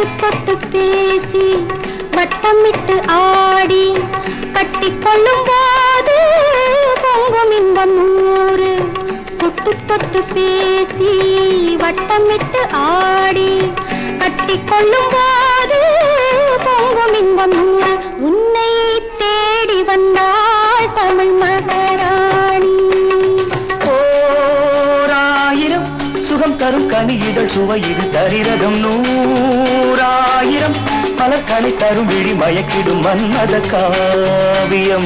தொட்டு பேசி வட்டமிட்டு ஆடி கட்டிக்கொள்ளும் போது பொங்கும் இன்பம் நூறு. தொட்டு தொட்டு பேசி வட்டமிட்டு ஆடி கட்டிக்கொள்ளும் போது பொங்கும் இன்பம் நூறு. உன்னை தேடி வந்தாள் தமிழ் மகாராணி. ஓராயிரம் சுகம் தரும் கனி இதழ் சுவையிரு தரிரகம் நூறாயிரம் மலர்கனை தரும் விழி மயக்கிடும் மன்மத காவியம்.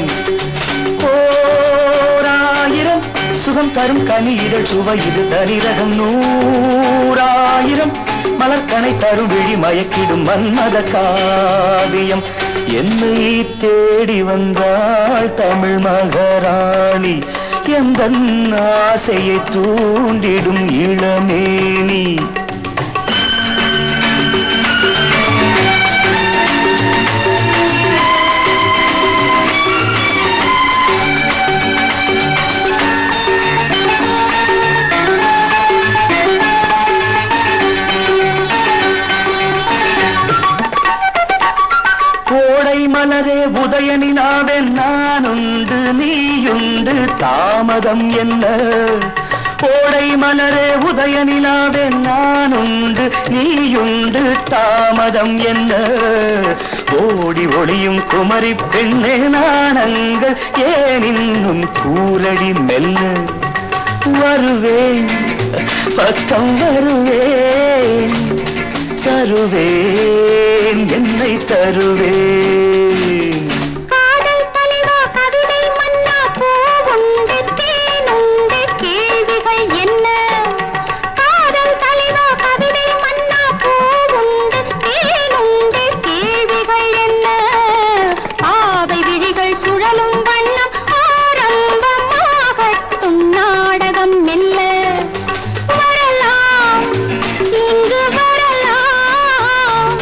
ஓராயிரம் சுகம் தரும் கனி இதழ் சுவையிரு தரிரகம் நூறாயிரம் மலர்கனை தரும் விழி மயக்கிடும் மன்மத காவியம். என்னை தேடி வந்தாள் தமிழ் மகாராணி, எந்தன் ஆசையை தூண்டிடும் இளமேனி. கோடை மலரே உதயனிலாவே நானுண்டு நீயுண்டு தாமதம் என்ன. கோடை மலரே உதயனிலாவே நானுண்டு நீயுண்டு தாமதம் என்ன. ஓடி ஒளியும் குமரி பெண்ணே நாணங்கள் ஏன் இன்னும் கூரடி மெல்ல. வருவேன் பக்கம் வருவேன் தருவேன் என்னை தருவேன். காதல் தலைவா கவிதை மன்னா பூவுண்டு தேனுண்டு கேள்விகள் என்ன. காதல் தலைவா கவிதை மன்னா பூவுண்டு தேனுண்டு கேள்விகள் என்ன. பாவை விழிகள் சுழலும் வண்ணம் ஆரம்பமாகட்டும் நாடகம் மெல்ல. வரலாம் இங்கு வரலாம்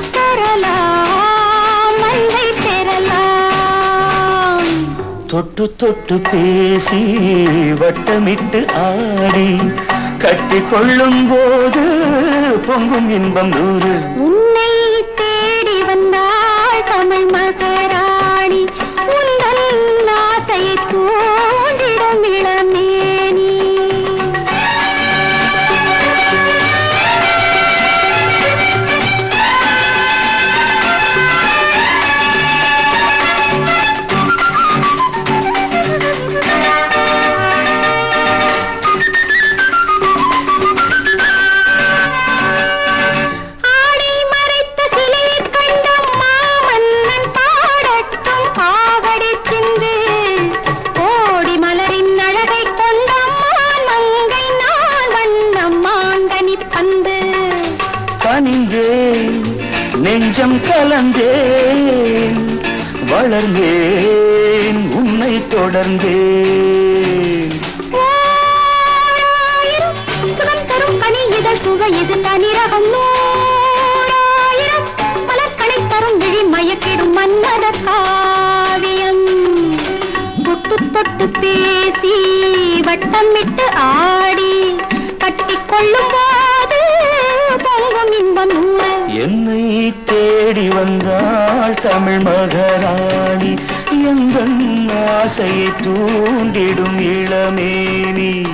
தரலாம் மங்கை பெறலாம். தொட்டு தொட்டு பேசி வட்டமிட்டு ஆடி கட்டிக்கொள்ளும் போது பொங்கும் இன்பம் நூறு. உன்னை தேடி வந்தாள் தமிழ் மகாராணி, உந்தன் ஆசையை தூண்டிடும் இளமேனி. ஆடை மறைத்த சிலையைக் கண்ட மாமன்னன் பாடட்டும் காவடி சிந்து. கோடி மலரின் அழகைக் கொண்ட மாமங்கை நான் வண்ணம் மாங்கனி பந்து. கனிந்தேன் நெஞ்சம் கலந்தேன் வளர்ந்தேன் உன்னை தொடர்ந்தேன். ஓராயிரம் சுகம் தரும் கனி இதழ் சுவை இது தனிரகம் நூறாயிரம் மலர்கனை தரும் விழி மயக்கிடும் மன்மத காவியம். தொட்டு தொட்டு பேசி வட்டமிட்டு ஆடி கட்டிக்கொள்ளும் போது பொங்கும் இன்பம் நூறு. என்னை தேடி வந்தாள் தமிழ் மகாராணி, எந்தன் ஆசையை தூண்டிடும் இளமேனி.